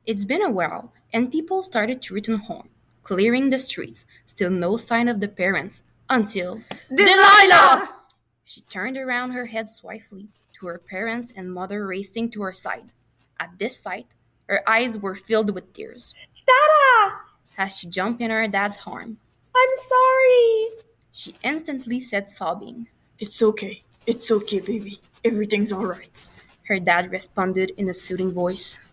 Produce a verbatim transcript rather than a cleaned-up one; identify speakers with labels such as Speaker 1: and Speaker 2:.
Speaker 1: It's been a while, and people started to return home, clearing the streets. Still no sign of the parents until
Speaker 2: Delilah!
Speaker 1: she turned around her head swiftly to her parents and mother racing to her side. At this sight, her eyes were filled with tears.
Speaker 2: Dada!
Speaker 1: As she jumped in her dad's arm,
Speaker 2: I'm sorry.
Speaker 1: she instantly said, sobbing.
Speaker 3: It's okay. It's okay, baby. Everything's all right.
Speaker 1: Her dad responded in a soothing voice.